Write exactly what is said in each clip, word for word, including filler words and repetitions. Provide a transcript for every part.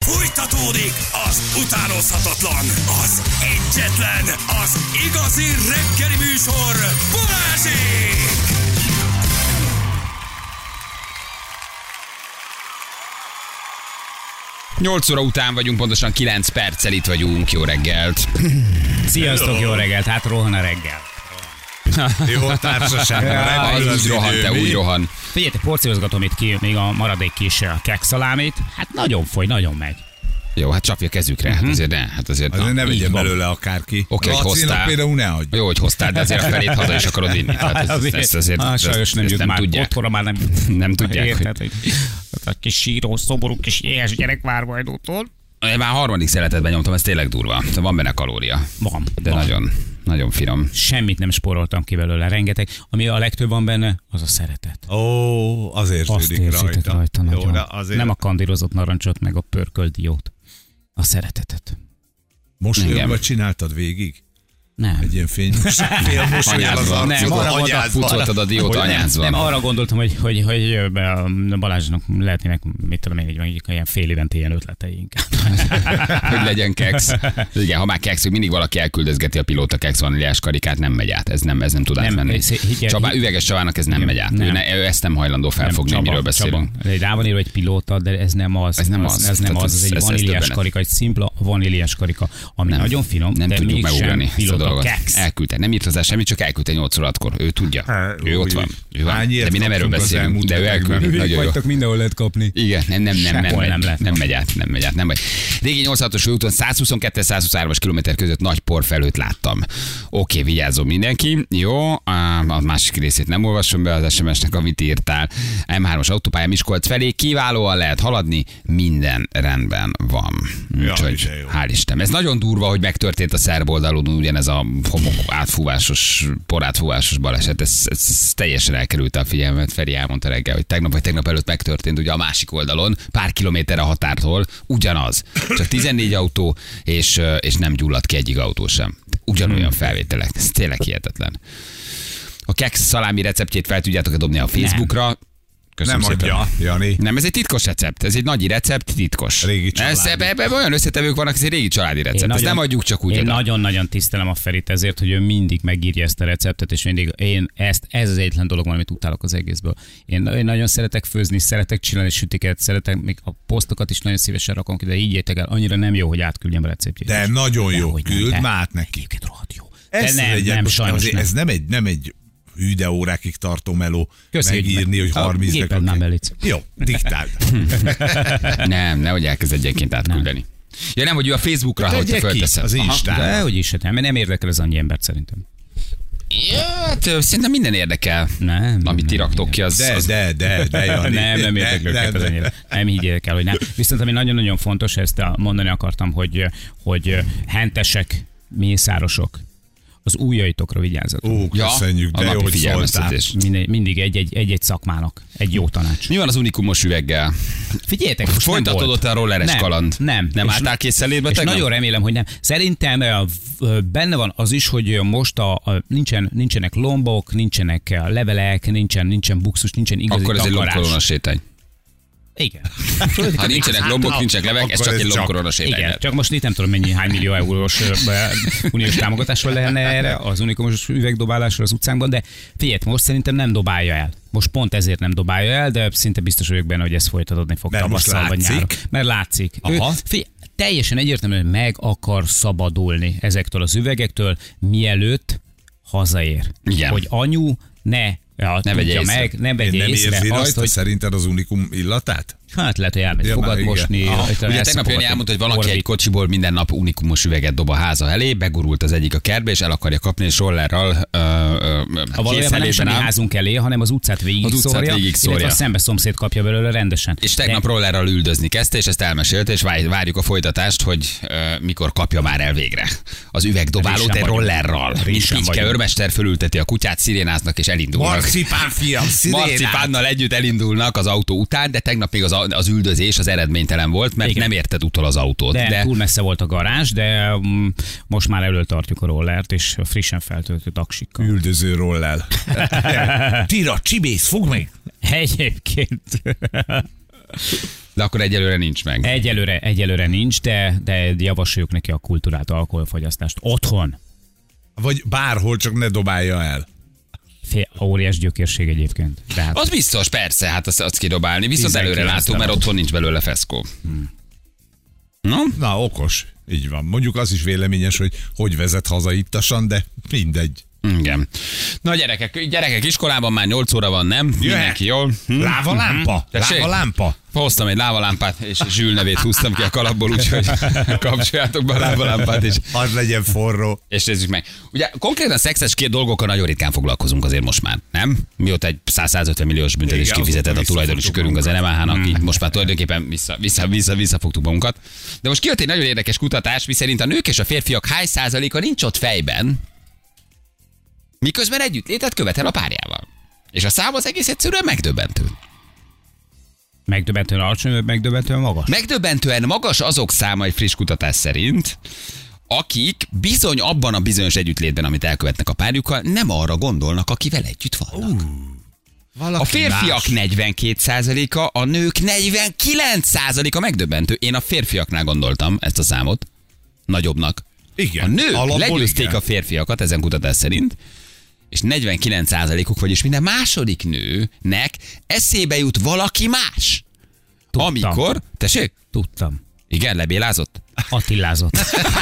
Fújtatódik az utánozhatatlan, az egyetlen, az igazi reggeli műsor, Balázsék! nyolc óra után vagyunk, pontosan kilenc perccel itt vagyunk. Jó reggelt! Sziasztok, jó reggelt! Hát rohan a reggel. Jó társaság. Az úgy rohan, te úgy rohan. Figyeljetek, porciózgatom itt ki még a maradék kis kekszalámét. Hát nagyon foly, nagyon megy. Jó, hát csapja kezükre. Hát azért ne. Hát azért, azért na, ne vigyen van. belőle akárki. Oké, hogy hoztál. Például ne adj. Jó, hogy hoztál, de azért a felét haza is akarod vinni. Tehát ez, azért, ezt azért ah, sajnos nem, ezt nem nem tudják. Otthonra már nem, nem tudják. Érted, hogy a kis síró, szomorú kis éhes gyerek vár majd otthon. Én már harmadik szeretetben nyomtam, ez tényleg durva. Van benne kalória. Van. De van. nagyon, nagyon finom. Semmit nem spóroltam ki belőle, rengeteg. Ami a legtöbb van benne, az a szeretet. Ó, az Azt érződik rajta. rajta Jó, nagyon. de azért... Nem a kandírozott narancsot, meg a pörkölt diót. A szeretetet. Mosolyogva csináltad végig? Nem. Egy ilyen fénymos, félmosolyal az Anyázva. Nem, arra arcodon, pucoltad a diót anyázva. Nem, arra gondoltam, hogy, hogy, hogy Balázsnak lehetnének, mit tudom én, így ilyen fél évente ilyen ötletei inkább. Hogy legyen keksz. Igen, ha már keksz, hogy mindig valaki elküldözgeti a pilóta keksz vaníliás karikát, nem megy át. Ez nem, ez nem tud Nem, átmenni. ez- higgye- Csaba, üveges Csabának ez nem Igen, megy át. nem. Ő, ne, ő ezt nem hajlandó felfogni, Nem, miről beszélünk. Csaba, rá van írva egy pilóta, de ez nem az. Ez nem az. Ez nem Tehát az, ez ez- egy ez- ez vaníliás döbbenet. karika, egy szimpla vaníliás karika, ami Nem. nagyon finom, Nem de tudjuk mégsem megugrani ezt a pilóta dolgot. keksz. Elküldte. Nem írt hozzá semmit, csak elküldte nyolc órakor. Ő tudja. Há, Ő ott úgy. van. Ő van. Hány ilyet De mi nem erről kaptunk az beszélünk. elmúlt De ő hetekben? elküldi. Nagyon jó. mindenhol lehet kapni. Igen, nem, nem, nem, nem, Sehol megy, nem nem, lehet. nem megy át, nem megy át, nem megy. Régi nyolcvanhatos főúton száz huszonkettő száz huszonhárom kilométer között nagy porfelhőt láttam. Oké, vigyázzon mindenki. Jó, a másik részét nem olvasom be az es em es-nek, amit írtál. em hármas autópálya Miskolc felé kiválóan lehet haladni, minden rendben van. Ja, Úgyhogy de jó. hál' Isten. Ez nagyon durva, hogy megtörtént a szerb oldalon ugyanez a homok átfúvásos, porátfúvásos baleset. Ez, ez, ez teljesen elkerült a figyelmet. Feri elmondta reggel, hogy tegnap vagy tegnap előtt megtörtént ugye a másik oldalon, pár kilométerre a határtól, ugyanaz. Csak tizennégy autó, és, és nem gyulladt ki egyik autó sem. Ugyanolyan felvételek. Ez tényleg hihetetlen. A keksz szalámi receptjét fel tudjátok dobni a Facebookra. Köszönöm Nem szépen. adja, Jani. Nem, ez egy titkos recept. Ez egy nagyi recept, titkos. Régi ez, családi. ebbe, ebbe olyan összetevők vannak, ez egy régi családi recept. Ezt nagyon- nem adjuk csak úgy. Én oda. nagyon-nagyon tisztelem a Ferit ezért, hogy ő mindig megírja ezt a receptet, és mindig én ezt, ez az egyetlen dolog, van, amit utálok az egészből. Én, én nagyon szeretek főzni, szeretek csinálni sütiket, szeretek, még a posztokat is nagyon szívesen rakom ki, de így értek el, annyira nem jó, hogy átküldjem a receptjét. De nagyon jó, Dehogy nem, küld de- már neki. Egyébként rohadt jó. Ez de nem, legyen, nem, most sajnos azért nem. Ez nem egy, nem egy hűde órákig tartó meló Köszi, megírni, hogy a harminc gépen nem belíts. Jó, diktáld. Nem, nehogy elkezd egyenként átküldeni. Ja nem, hogy ő a Facebookra, Tegye hogyha ki fölteszed. az Aha. Instán. De hogy is, hát nem, mert nem érdekel az annyi embert szerintem. Ja, hát, ö, szerintem minden érdekel. Nem. Amit ti nem, raktok ki, az... De, az... de, de, de, Jani. Nem, nem érdekel Nem, őket az nem. annyira. Nem higgyék el, hogy nem. Viszont ami nagyon-nagyon fontos, ezt mondani akartam, hogy, hogy hentesek, mészárosok, az ujjaitokra vigyázzatok. Ó, köszönjük, a de jó, napi hogy szóltál. figyelmeztetés. Mindig, mindig egy-egy, egy-egy szakmának, egy jó tanács. Mi van az unikumos üveggel? Figyeljetek, most nem Folytatod volt. ott a rolleres Nem, kaland? Nem. Nem És- álltál készenlétbe És tegnap? nagyon remélem, hogy nem. Szerintem ö, ö, benne van az is, hogy most a, a, nincsen, nincsenek lombok, nincsenek ö, levelek, nincsen, nincsen buxus, nincsen igazi Akkor ez egy takarás. lombkorona sétány. Igen. Ha nincsenek lombok, nincsenek levek, ez Akkor csak ez egy csak- lombkorona sétány. Igen, csak most itt nem tudom mennyi, hány millió eurós ö, uniós támogatásról lenne erre az unikumos üvegdobálásra az utcánkban, de figyelj, most szerintem nem dobálja el. Most pont ezért nem dobálja el, de szinte biztos vagyok benne, hogy ez folytatódni fog Mert most tavasszal vagy látszik. nyáron. Mert látszik. Ő, Aha. figyelj, teljesen egyértelműen meg akar szabadulni ezektől az üvegektől, mielőtt hazaér. Igen. Hogy anyu ne Ja, Ne vegye tudja észre. meg, ne vegye Nem észre érzi azt, rajta hogy szerinted az unikum illatát? hát lehet, hogy elmegy Ja, már fogad igen. mosni. Aha. rajta Ugye elszapogott tegnap Jani egy elmondta, hogy valaki Orbit. egy kocsiból minden nap unikumos üveget dob a háza elé, begurult az egyik a kertbe, és el akarja kapni, és rollerral ö, ö, Ha valójában nem sem mi áll. házunk elé, hanem az utcát végig Az utcát szórja, végig szórja. illetve a szembe szomszéd kapja belőle rendesen. És tegnap De- rollerral üldözni kezdte, és ezt elmesélte, és vár- várjuk a folytatást, hogy uh, mikor kapja már el végre az üvegdobálót Résen egy vagyunk. rollerral. Mint Résen Picske vagyunk. őrmester fölülteti a kutyát, szirénáznak és elindulnak. Marcipán fiam, szirénát! Marcipánnal együtt elindulnak az autó után, de tegnap még az, az üldözés az eredménytelen volt, mert Igen. nem érted utol az autót. De, De, túl messze volt a garázs, de mm, most már elől tartjuk a rollert, és frissen feltöltött aksikkal. Üldöző rollel. Tira, csibész, fogd meg! Egyébként. De akkor egyelőre nincs meg. Egyelőre, egyelőre nincs, de, de javasoljuk neki a kultúrát, alkoholfogyasztást. Otthon. Vagy bárhol, csak ne dobálja el. Fél, óriás gyökérség egyébként. De hát Az biztos, persze, hát azt, azt kidobálni. Viszont előre tizenkilenc látunk, mert nem. otthon nincs belőle feszkó. Hmm. No? Na, okos. Így van. Mondjuk az is véleményes, hogy hogy vezet haza ittasan, de mindegy. Igen. Na gyerekek, gyerekek iskolában már nyolc óra van, nem? Mindenki jól. Hm? Lávalámpa? Tessék? Lávalámpa? Hoztam egy lávalámpát, és Zsül nevét húztam ki a kalapból, úgyhogy kapcsoljátok be a lávalámpát, és, Az legyen forró. és nézzük meg. Ugye konkrétan szexes két dolgokkal nagyon ritkán foglalkozunk azért most már, nem? Mióta egy száz-százötven milliós büntetés Igen, kifizetett a azóta tulajdonosi visszafogtuk körünk az en em há nak, így most már tulajdonképpen vissza, vissza, vissza, visszafogtuk magunkat. De most kijött egy nagyon érdekes kutatás, miszerint a nők és a férfiak hány százaléka nincs ott fejben, miközben együttlétet követel a párjával. És a szám az egész egyszerűen megdöbbentő. megdöbbentően alacsony, vagy megdöbbentően magas? Megdöbbentően magas azok száma egy friss kutatás szerint, akik bizony abban a bizonyos együttlétben, amit elkövetnek a párjukkal, nem arra gondolnak, akivel együtt vannak. Uh, A férfiak negyvenkét százaléka, a nők negyvenkilenc százaléka megdöbbentő. Én a férfiaknál gondoltam ezt a számot, nagyobbnak. Igen. A nők Alapból legyőzték igen. a férfiakat ezen kutatás szerint, és negyvenkilenc százalékuk, vagyis minden második nőnek eszébe jut valaki más. Tudtam. Amikor, tessék? Tudtam. Igen, lebélázott? Attilázott.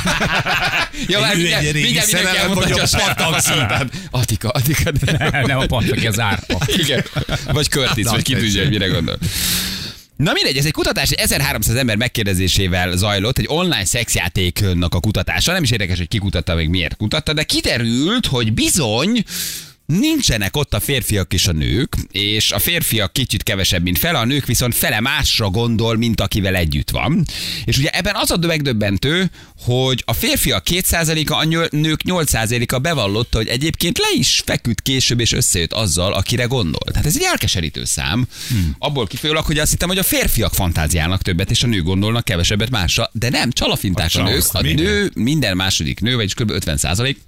Ja, már Ő mindjárt, egy régi mindjárt mindenki szerelem, elmondhatja a vagy a Spartak. Attika, Attika. De... Nem a part, aki az árpa. Igen. Vagy Curtis, vagy ki tudja, hogy mire gondol. Na mindegy, ez egy kutatás, egy ezerháromszáz ember megkérdezésével zajlott, egy online szexjátéknak a kutatása. Nem is érdekes, hogy ki kutatta, meg miért kutatta, de kiderült, hogy bizony nincsenek ott a férfiak és a nők, és a férfiak kicsit kevesebb, mint fele, a nők viszont fele másra gondol, mint akivel együtt van. És ugye ebben az a megdöbbentő, hogy a férfiak két százaléka, a nők nyolc százaléka bevallotta, hogy egyébként le is feküdt később, és összejött azzal, akire gondol. Tehát ez egy elkeserítő szám. Hmm. Abból kifolyólag, hogy azt hittem, hogy a férfiak fantáziálnak többet, és a nők gondolnak kevesebbet másra, de nem, csalafintás a, a nők. A nő, minden második nő, vagyis kb. ötven százalék,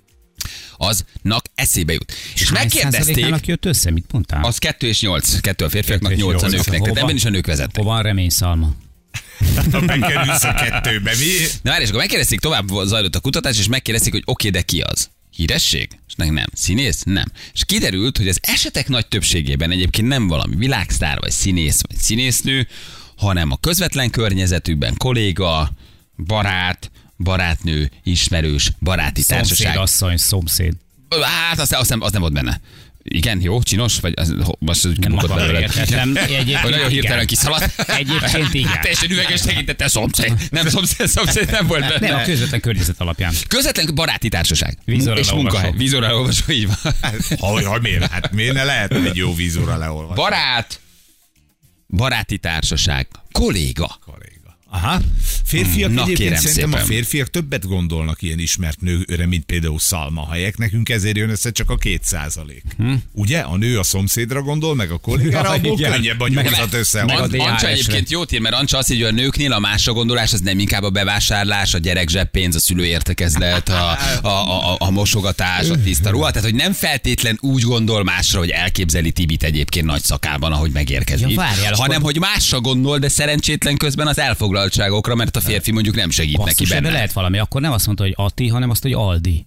aznak eszébe jut. És, és megkérdezték, jött össze, mit mondtál? az kettő és nyolc, kettő a férfiaknak, nyolc a nőknek, tehát ebben is a nők vezettek. Hova van reményszalma? Bekerülsz a kettőbe, mi? Na várj, és akkor megkérdezték, tovább zajlott a kutatás, és megkérdezték, hogy oké, de ki az? Híresség? És nem, nem. Színész? Nem. És kiderült, hogy az esetek nagy többségében egyébként nem valami világsztár, vagy színész, vagy színésznő, hanem a közvetlen környezetükben kolléga, barát, barátnő, ismerős, baráti társaság. Szomszéd asszony, szomszéd. Hát az, az, nem, az nem volt benne. Igen, jó, csinos? Vagy az, most Nem kibukott maga belőle. értettem. Egyébként Hogy nagyon hirtelen igen. kiszaladt. Egyébként igen. Teljesen üveges tekintettel szomszéd. Nem szomszéd, szomszéd nem volt benne. Nem, a közvetlen környezet alapján. Közvetlen baráti társaság. Vízorral És munkahely. olvasó. Vízorral olvasó, így van. Hogy, hogy miért? Hát miért ne lehet egy jó vízóra leolvasni? Barát, baráti társaság, kolléga. Kolléga. Aha. Férfiak Na, egyébként kérem szerintem szépen. a férfiak többet gondolnak ilyen ismert nőre, mint például Szalma Hayek. Nekünk ezért jön össze csak a két százalék. Hm? Ugye? A nő a szomszédra gondol, meg a kollégára, Ja, abból igen. könnyebb a Meg- nyolcat összehozni. meg a An- dé há Ancsa es-re. egyébként jót ír, mert Ancsa azt írja, hogy a nőknél a másra gondolás az nem inkább a bevásárlás, a gyerek zseppénz, a szülő értekezlet, a, a, a, a mosogatás, a tiszta ruha. Tehát, hogy nem feltétlen úgy gondol másra, hogy elképzeli Tibit egyébként nagy szakában, ahogy megérkezik, Ja, várjál, hanem akkor- hogy másra gondol, de szerencsétlen közben az elfoglaltságokra, mert a férfi mondjuk nem segít neki Basszus, de benne. lehet valami. Akkor nem azt mondta, hogy Ati, hanem azt, hogy Aldi.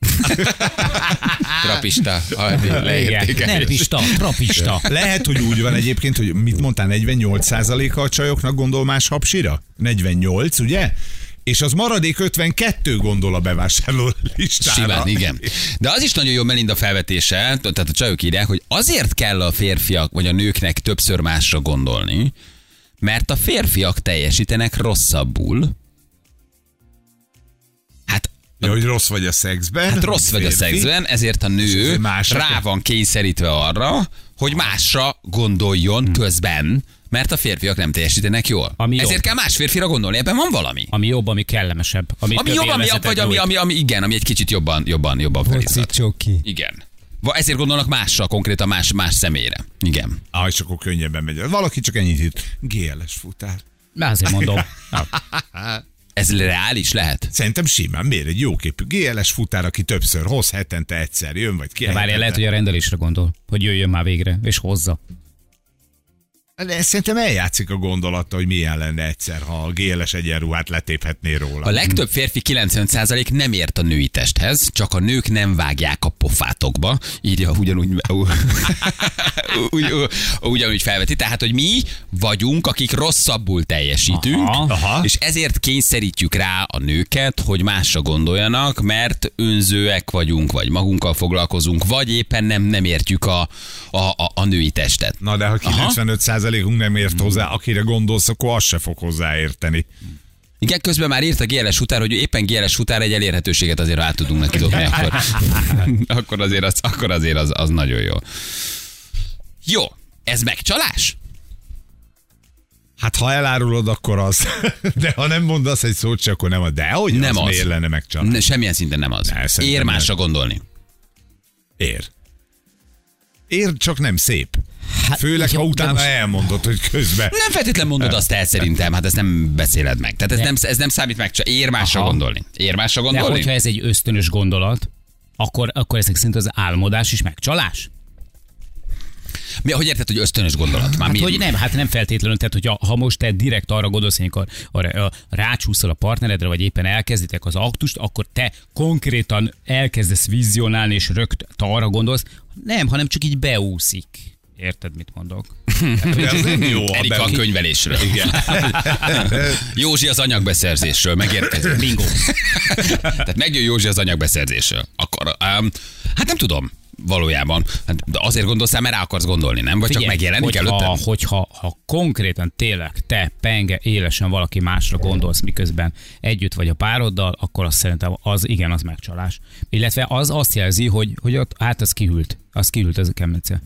Trapista, Aldi, leértékelés. Nem pista, trapista. Lehet, hogy úgy van egyébként, hogy mit mondtál, negyvennyolc százaléka a csajoknak gondol más hapsira? negyvennyolc, ugye? És az maradék ötvenkettő gondol a bevásárló listára. Simán, igen. De az is nagyon jó Melinda felvetése, tehát a csajok írják, hogy azért kell a férfiak vagy a nőknek többször másra gondolni, mert a férfiak teljesítenek rosszabbul. Hát, Ja, hogy rossz vagy a szexben. hát rossz vagy a férfi. szexben, ezért a nő ezért másra rá kell. van kényszerítve arra, hogy másra gondoljon közben, mert a férfiak nem teljesítenek jól. Ami Ezért jobb. kell más férfira gondolni, ebben van valami. Ami jobb, ami kellemesebb. Ami, Ami több jobb, ami, élvezetet vagy ami, nyújt. ami, ami, igen, ami egy kicsit jobban, jobban, jobban felizgat. csoki. Igen. Va- Ezért gondolnak másra, konkrétan más, más személyre. Igen. Ah, és akkor könnyebben megy. Valaki csak ennyit írt. gé el es futár. De azért mondom. Na, Ez reális lehet? Szerintem simán. Miért egy jóképű gé el es futár, aki többször hoz, hetente egyszer jön, vagy ki de várjál, lehet, hogy a rendelésre gondol, hogy jöjjön már végre, és hozza. De szerintem eljátszik a gondolata, hogy milyen lenne egyszer, ha a gé el es egyenruhát letéphetné róla. A legtöbb férfi kilencven százalék nem ért a női testhez, csak a nők nem vágják a pofátokba, írja ugyanúgy, ugy, ugyanúgy felveti. Tehát, hogy mi vagyunk, akik rosszabbul teljesítünk, Aha. Aha. és ezért kényszerítjük rá a nőket, hogy másra gondoljanak, mert önzőek vagyunk, vagy magunkkal foglalkozunk, vagy éppen nem, nem értjük a, a, a, a női testet. Na de ha kilencvenöt százalékunk nem ért hozzá, akire gondolsz, akkor az se fog hozzáérteni. Igen, közben már írt a gé el es után, hogy éppen gé el es után egy elérhetőséget azért át tudunk neki dobni, akkor, akkor azért, az, akkor azért az, az nagyon jó. Jó, ez megcsalás? Hát ha elárulod, akkor az. De ha nem mondasz egy szót se, akkor nem az. De hogy Nem az, az. miért lenne megcsalás? Ne, semmilyen szinten nem az. Ne, szerintem Ér másra nem. gondolni. Ér. Ér, csak nem szép. Hát, Főleg, jó, ha de utána most- elmondod, hogy közben. Nem feltétlenül mondod azt el szerintem, hát ezt nem beszéled meg. Tehát ez De- nem, ez nem számít meg, csak ér másra Aha. gondolni. Ér másra De gondolni? hogyha ez egy ösztönös gondolat, akkor, akkor ezek szerint az álmodás is megcsalás? Mi, hogy érted, hogy ösztönös gondolat? Már Hát mi? hogy nem, hát nem feltétlenül, tehát hogyha ha most te direkt arra gondolsz, amikor arra, rácsúszol a partneredre, vagy éppen elkezditek az aktust, akkor te konkrétan elkezdesz vizionálni, és rögt te arra gondolsz, nem, hanem csak így beúszik. Érted, mit mondok? De az nem jó. ha Erika a be- könyvelésről. Igen. Józsi az anyagbeszerzésről megérkezik. Bingo. Tehát megjön Józsi az anyagbeszerzésről. Akkor, um, hát nem tudom valójában. Hát, de azért gondolsz, mert rá akarsz gondolni, nem? Vagy csak megjelenik hogyha, előtted? hogyha ha konkrétan tényleg te penge élesen valaki másra gondolsz, miközben együtt vagy a pároddal, akkor azt szerintem az igen, az megcsalás. Illetve az azt jelzi, hogy, hogy ott, hát az kihűlt. Az kihűlt ez a kemence.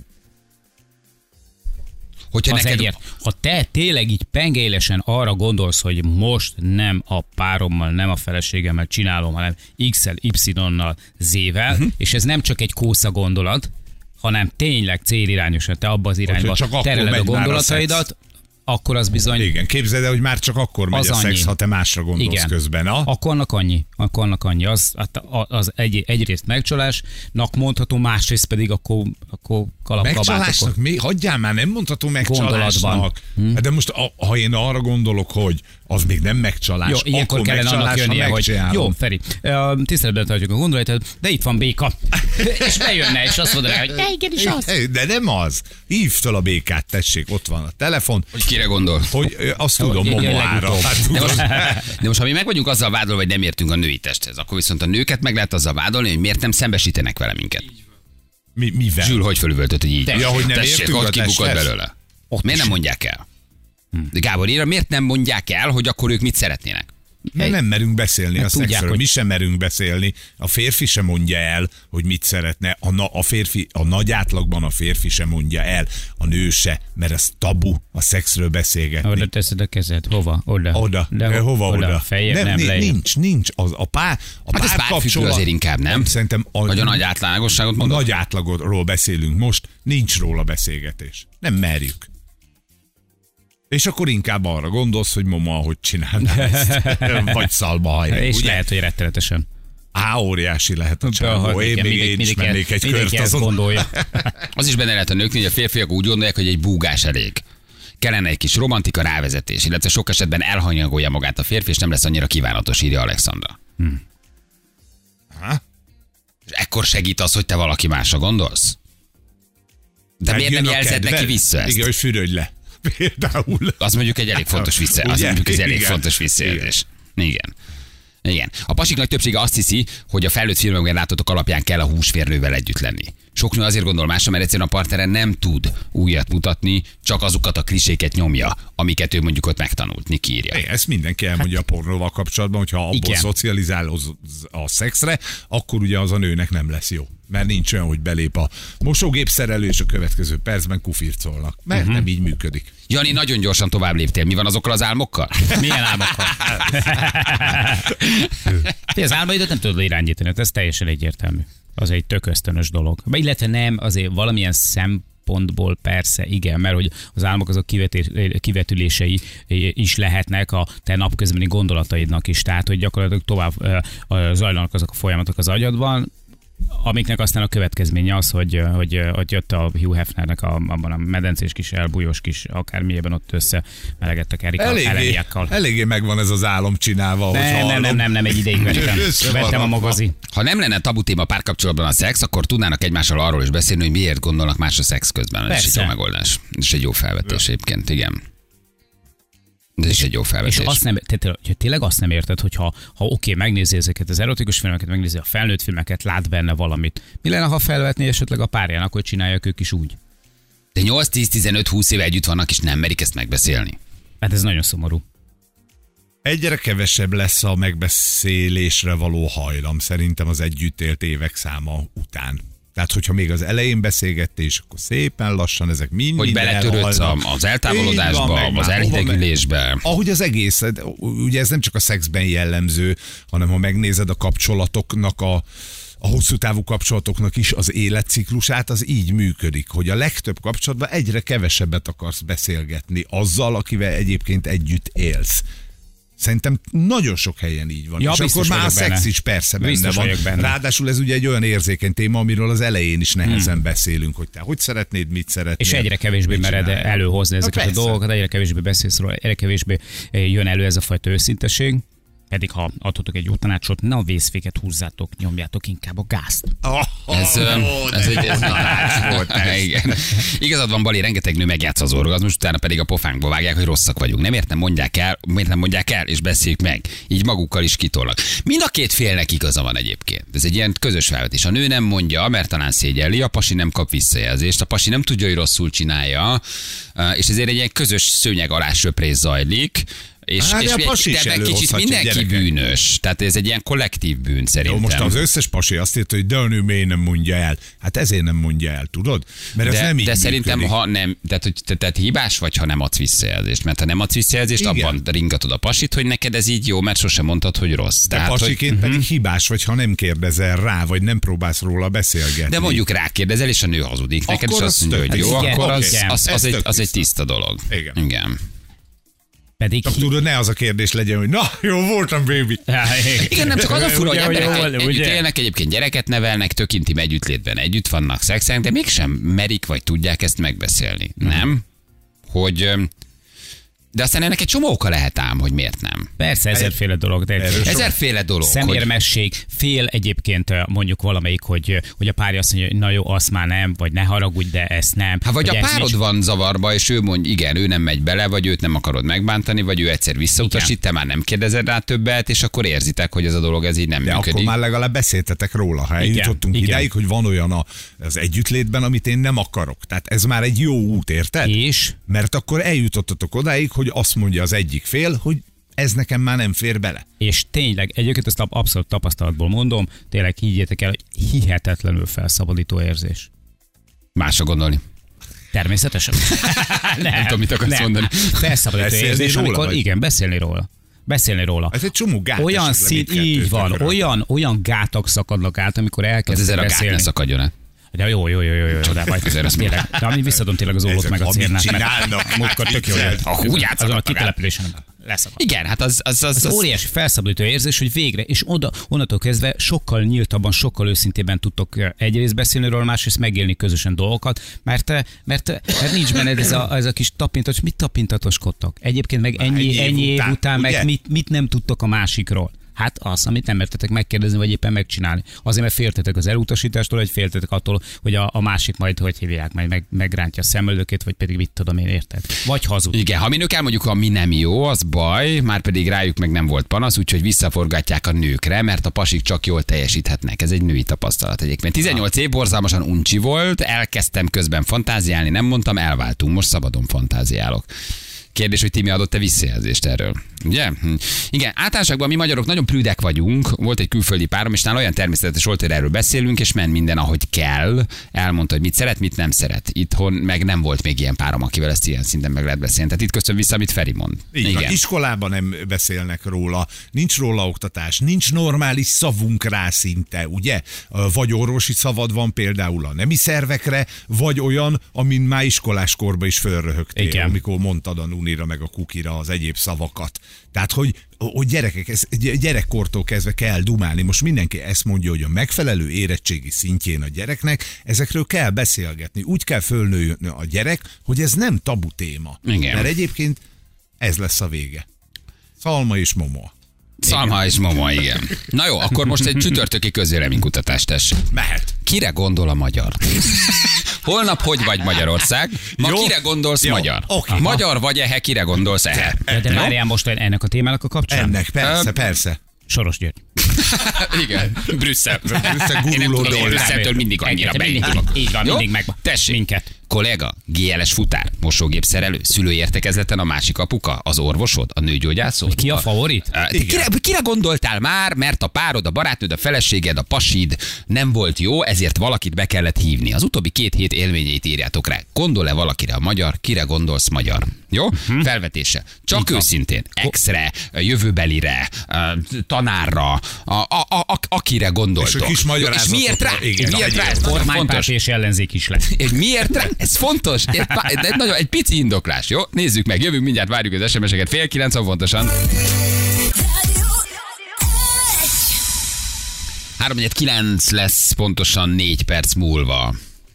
Hogyha Az neked... egyért. Ha te tényleg így pengeélesen arra gondolsz, hogy most nem a párommal, nem a feleségemmel csinálom, hanem X-el, Y-nal, Z-vel, Mhm. uh-huh. és ez nem csak egy kósza gondolat, hanem tényleg célirányosan te abba az irányba csak akkor tereled a megy már a gondolataidat, akkor az bizony... Igen, képzeld el, hogy már csak akkor megy Az a szex, annyi. ha te másra gondolsz Igen. közben. Na? Akkor annak annyi. Akkor annak annyi. Az, hát az egy, egyrészt megcsalásnak mondható, másrészt pedig akkor, akkor kalapkabátokon. Megcsalásnak? Mi? Hagyjál már, nem mondható megcsalásnak. Gondolatban. Hm? De most, a, ha én arra gondolok, hogy az még nem megcsalás, Jó, ilyenkor akkor kellene annak megcsalás, ha jönnie, hogy megcsinálom. jó, Feri, ö, tiszteletben tartjuk a gondolatot, de itt van béka. És bejönne, és azt mondaná, hogy de igenis az. De nem az. Hívd fel a békát, tessék, ott van a telefon. Hogy kire gondol? Hogy ö, azt tudom, Jó, momoára. legutóbb. Hát, De tudod. most, de most, ha mi meg vagyunk azzal vádolva, hogy nem értünk a női testhez, akkor viszont a nőket meg lehet azzal vádolni, hogy miért nem szembesítenek vele minket. Mi, mivel? Zsül, hogy fölüvöltött, hogy így. Ja, hogy nem Tessék, értünk ott a kibukott testhez? belőle. Ott Miért is. nem mondják el? De Gábor írja, miért nem mondják el, hogy akkor ők mit szeretnének? Mert nem merünk beszélni Mert a tudják, szexről. hogy- Mi sem merünk beszélni. A férfi sem mondja el, hogy mit szeretne. A, na, a férfi, a nagy átlagban a férfi sem mondja el. A nő se, mert ez tabu a szexről beszélgetni. Oda teszed a kezed, hova? Oda. Oda. De De hova oda? oda? Feljebb, nem, nem, nem ni- lejjebb. nincs, nincs. Az, a pár, a Hát ez párfüggő párkapcsolat- azért inkább, nem? Szerintem a, Vagy a nagy átlagosságot a mondod? nagy átlagról beszélünk most, nincs róla beszélgetés. Nem merjük. És akkor inkább arra gondolsz, hogy mama, hogy csinálná ezt. Vagy szalmahaj. És ugye? lehet, hogy rettenetesen. Á, óriási lehet a csávó. Aha, Én igen, még mindig- én is mindig mennék el- egy mindenki kört ezt azon. gondolja. Az is benne lehet a nőknél, hogy a férfiak úgy gondolják, hogy egy búgás elég. Kellene egy kis romantika, rávezetés, illetve sok esetben elhanyagolja magát a férfi, és nem lesz annyira kívánatos, írja Alexandra. Ha? És ekkor segít az, hogy te valaki másra gondolsz? De miért nem Megjön a jelzed kedved? neki vissza ezt? Igen, hogy fürödj le. Például. Az mondjuk egy elég fontos vissza, az Ugye? mondjuk egy elég Igen. fontos visszajelzés. Igen. Igen. A pasik nagy többsége azt hiszi, hogy a felnőtt filmekben látotok alapján kell a húsférnővel együtt lenni. Sok nő azért gondol másra, mert egyszerűen a partnere nem tud újat mutatni, csak azokat a kliséket nyomja, amiket ő mondjuk ott megtanult. Niki írja. É, ezt mindenki elmondja a pornóval kapcsolatban, hogyha abból Igen. szocializál az- a szexre, akkor ugye az a nőnek nem lesz jó. Mert nincs olyan, hogy belép a mosógép szerelő, és a következő percben kufircolnak. Mert uh-huh. nem így működik. Jani, nagyon gyorsan tovább léptél. Mi van azokkal az álmokkal? Milyen álmokkal? Te az álmaidat nem tudod irányítani, ez teljesen egyértelmű. Az egy tök ösztönös dolog. Be, illetve nem, azért valamilyen szempontból persze, igen, mert hogy az álmok azok kiveté- kivetülései is lehetnek a te napközbeni gondolataidnak is, tehát hogy gyakorlatilag tovább ö, ö, zajlanak azok a folyamatok az agyadban, Amiknek aztán a következménye az, hogy, hogy, hogy jött a Hugh Hefnernek a, abban a medencés kis elbújós kis akármiében ott össze melegettek Erika Eleniákkal. Eléggé megvan ez az álom csinálva. Nem, nem, nem, nem, nem, egy ideig vettem. vettem a magazi. Ha nem lenne tabu téma párkapcsolatban a szex, akkor tudnának egymással arról is beszélni, hogy miért gondolnak más a szex közben. Ez egy jó megoldás. Ez egy jó felvetés egyébként, igen. Ez is egy jó felvetés. És azt nem, tehát, hogy tényleg azt nem érted, hogy ha, ha oké, megnézi ezeket az erotikus filmeket, megnézi a felnőtt filmeket, lát benne valamit. Mi lenne, ha felvetné esetleg a párjának, hogy csinálják ők is úgy? De nyolc, tíz, tizenöt, húsz éve együtt vannak, és nem merik ezt megbeszélni. Hát ez nagyon szomorú. Egyre kevesebb lesz a megbeszélésre való hajlam, szerintem az együtt élt évek száma után. Tehát, hogyha még az elején beszélgettés, akkor szépen lassan ezek mind Hogy beletörődsz az eltávolodásba, az elhidegülésbe. Ahogy az egész, ugye ez nem csak a szexben jellemző, hanem ha megnézed a kapcsolatoknak a a hosszú távú kapcsolatoknak is az életciklusát, az így működik, hogy a legtöbb kapcsolatban egyre kevesebbet akarsz beszélgetni azzal, akivel egyébként együtt élsz. Szerintem nagyon sok helyen így van. Ja, és akkor már a szex benne. is persze benne Biztos van. benne. Ráadásul ez ugye egy olyan érzékeny téma, amiről az elején is nehezen hmm. beszélünk, hogy te hogy szeretnéd, mit szeretnéd. És egyre kevésbé mered előhozni ezeket a dolgokat, egyre kevésbé beszélsz róla, egyre kevésbé jön elő ez a fajta őszinteség. Pedig ha adhatok egy jó tanácsot, ne a vészféket húzzátok, nyomjátok inkább a gázt. Oh, ez, oh, ez egy tanács volt. Igen. Igazad van, Bali, rengeteg nő megjátsza az orgazmus, utána pedig a pofánkba vágják, hogy rosszak vagyunk. Nem értem, mondják el, miért nem mondják el, és beszéljük meg. Így magukkal is kitolnak. Mind a két félnek igaza van egyébként. Ez egy ilyen közös felvetés. A nő nem mondja, mert talán szégyelli, a pasi nem kap visszajelzést, a pasi nem tudja, hogy rosszul csinálja, és ezért egy ilyen közös szőnyeg alá söprész zajlik. És, hát, és de pasi is egy kicsit mindenki bűnös. Tehát ez egy ilyen kollektív bűn szerintem. Jó, most az összes pasi azt írta, hogy de a nő miért nem mondja el. Hát ezért nem mondja el, tudod? Mert de, ez nem így de szerintem, működik. ha nem, tehát, hogy te, tehát hibás vagy, ha nem adsz visszajelzést. Mert ha nem adsz visszajelzést, igen, abban ringatod a pasit, hogy neked ez így jó, mert sosem mondtad, hogy rossz. De tehát, pasiként hogy, pedig uh-huh. hibás vagy, ha nem kérdezel rá, vagy nem próbálsz róla beszélgetni. De mondjuk rákérdezel, és a nő hazudik akkor neked, és azt mondja, hogy jó, igen, akkor az, igen. az, az, az, egy, az egy tiszta dolog. Igen. Igen. Pedig csak tudod, ne az a kérdés legyen, hogy na, jó voltam, baby. Igen, nem csak az a fura, hogy Ugye, emberek jól, együtt ugye? élnek, egyébként gyereket nevelnek, tök intim együttlétben együtt vannak, szexelnek, de mégsem merik, vagy tudják ezt megbeszélni. Nem? Hogy... De aztán ennek egy csomó oka lehet ám, hogy miért nem. Persze, ezerféle dolog. De ezerféle dolog. Szemérmesség, hogy... fél egyébként mondjuk valamelyik, hogy, hogy a párja azt mondja, hogy na jó, azt már nem, vagy ne haragudj, de ezt nem. Hát vagy a párod nincs... van zavarba, és ő mondja, igen, ő nem megy bele, vagy őt nem akarod megbántani, vagy ő egyszer visszautasít, te már nem kérdezed rá többet, és akkor érzitek, hogy ez a dolog ez így nem de működik. Akkor már legalább beszéltetek róla, ha eljutottunk igen, idáig, hogy van olyan a, az együttlétben, amit én nem akarok. Tehát ez már egy jó út, érted? És? Mert akkor eljutottatok odáig, hogy azt mondja az egyik fél, hogy ez nekem már nem fér bele. És tényleg, egyébként ezt abszolút tapasztalatból mondom, tényleg higgyétek el, hogy hihetetlenül felszabadító érzés. Másra gondolni. Természetesen. nem, nem tudom, mit akarsz nem. mondani. Felszabadító érzés, róla, amikor, vagy? Igen, beszélni róla. Beszélni róla. Ez egy csomó gát. Olyan szint, így van, olyan, olyan gátak szakadnak át, amikor elkezdtek hát beszélni. Ez a gát ne szakadjon át. De jó, jó, jó, jó, jó, de majd tényleg. De amíg visszadom tényleg az ólót meg a cérnát. Múltkor tök jó jött. Úgy azon a kitelepülésen leszakadt. Igen, hát az... Az, az, az, az óriási felszabadító érzés, hogy végre, és oda, onnantól kezdve sokkal nyíltabban, sokkal őszintében tudtok egyrészt beszélni róla, másrészt megélni közösen dolgokat, mert, mert, mert nincs benned ez a, ez a kis tapintatos, mit tapintatoskodtok? Egyébként meg ennyi, ennyi, ennyi év után, után meg mit, mit nem tudtok a másikról? Hát az, amit nem mertetek megkérdezni, vagy éppen megcsinálni. Azért, mert féltetek az elutasítástól, vagy féltetek attól, hogy a, a másik majd, hogy hívják, majd meg, megrántja a szemöldökét, vagy pedig mit tudom én, érted? Vagy hazud. Igen, ha mi nők elmondjuk, ami nem jó, az baj, már pedig rájuk meg nem volt panasz, úgyhogy visszaforgatják a nőkre, mert a pasik csak jól teljesíthetnek. Ez egy női tapasztalat egyébként. tizennyolc év borzalmasan uncsi volt, elkezdtem közben fantáziálni, nem mondtam, elváltunk, most szabadon fantáziálok. Kérdés, hogy Timi adott-e visszajelzést erről. Ugye? Igen, általánosságban mi magyarok nagyon prűdek vagyunk. Volt egy külföldi párom, és nála olyan természetes volt, hogy erről beszélünk, és ment minden, ahogy kell. Elmondta, hogy mit szeret, mit nem szeret. Itthon meg nem volt még ilyen párom, akivel ezt ilyen szinten meg lehet beszélni. Tehát itt köszön vissza, amit Feri mond. Így van, iskolában nem beszélnek róla, nincs róla oktatás, nincs normális szavunk rá szinte, ugye? Vagy orvosi szavad van például a nemi szervekre, vagy olyan, amin már iskoláskorban is fölröhögtél, amikor mondtad a brownie-ra, meg a kukira az egyéb szavakat. Tehát, hogy, hogy gyerekek, ez, gyerekkortól kezdve kell dumálni. Most mindenki ezt mondja, hogy a megfelelő érettségi szintjén a gyereknek ezekről kell beszélgetni. Úgy kell fölnőjön a gyerek, hogy ez nem tabu téma. Igen. Mert egyébként ez lesz a vége. Szalma és momo. Szalma és mama, igen. Na jó, akkor most egy csütörtöki közvéleménykutatást tessék. Mehet. Kire gondol a magyar? Holnap hogy vagy Magyarország? Ma Jó. kire gondolsz Jó. magyar? Oké. Magyar vagy ehe, kire gondolsz ehe? Ja, de várjál most ennek a témának a kapcsán? Ennek, persze, Ö, persze. Soros György. Igen, Brüsszel. Brüsszel Én nem guruló tudom, én dollár. Brüsszeltől mindig annyira Mindig- beindulok. Így van, Jó? mindig meg. Tessék. Minket. Kolléga, gé el es futár, mosógép szerelő, szülőértekezleten a másik apuka, az orvosod, a nőgyógyászod? Ki a favorit? Te Kire, kire gondoltál már, mert a párod, a barátnőd, a feleséged, a pasid nem volt jó, ezért valakit be kellett hívni. Az utóbbi két hét élményeit írjátok rá. Gondol-e valakire a magyar, kire gondolsz magyar? Jó? Uh-huh. Felvetése. Csak őszintén. Exre, jövőbelire, tanárra, a, a, a, a, akire gondoltok. És a kis És magyarázatokra, miért rá? igen, És miért rá? Ez nagyon Kormánypárt fontos. és ellenzék is lesz. És miért rá? Ez fontos. Egy, egy, nagyon, egy pici indoklás, jó? Nézzük meg, jövünk mindjárt, várjuk az es em eseket. Fél kilenc van fontosan. három kilenc lesz pontosan négy perc múlva.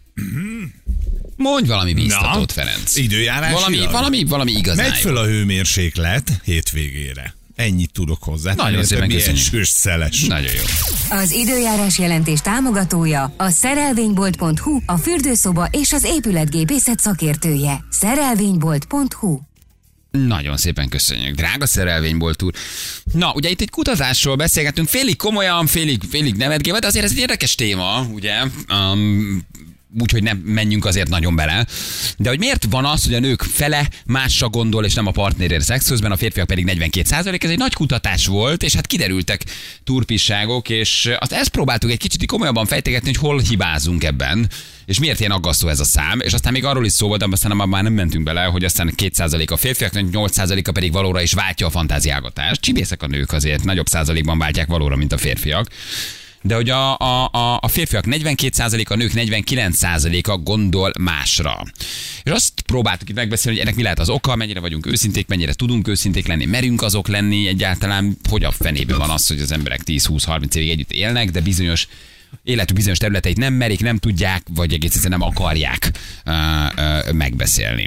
Mondj valami bíztatót, Ferenc. Időjárás. Valami, irat. valami, valami igazán. Megy föl a hőmérséklet hétvégére. Ennyit tudok hozzá. Nagyon szépen köszönjük. Esős, szeles. Nagyon jó. Az időjárás jelentés támogatója a szerelvénybolt pont hu, a fürdőszoba és az épületgépészet szakértője. szerelvénybolt pont hu. Nagyon szépen köszönjük. Drága szerelvénybolt úr. Na, ugye itt egy kutatásról beszélgetünk, félig komolyan, félig, félig nevetgélve, de azért ez egy érdekes téma, ugye? Um, úgyhogy nem menjünk azért nagyon bele. De hogy miért van az, hogy a nők fele másra gondol, és nem a partnerére szex közben, a férfiak pedig negyvenkét százalék, ez egy nagy kutatás volt, és hát kiderültek turpisságok, és azt ezt próbáltuk egy kicsit komolyabban fejtegetni, hogy hol hibázunk ebben, és miért ilyen aggasztó ez a szám, és aztán még arról is szó volt, de aztán már nem mentünk bele, hogy aztán két százalék a férfiaknak, nyolc százalék pedig valóra is váltja a fantáziálgatást. Csibészek a nők azért, nagyobb százalékban váltják valóra, mint a férfiak. De hogy a, a, a, a férfiak negyvenkét százalék, a nők negyvenkilenc százaléka gondol másra. És azt próbáltuk itt megbeszélni, hogy ennek mi lehet az oka, mennyire vagyunk őszinték, mennyire tudunk őszinték lenni, merünk azok lenni, egyáltalán hogy a fenében van az, hogy az emberek tíz-húsz-harminc évig együtt élnek, de bizonyos életük bizonyos területeit nem merik, nem tudják, vagy egész egyszerűen nem akarják uh, uh, megbeszélni.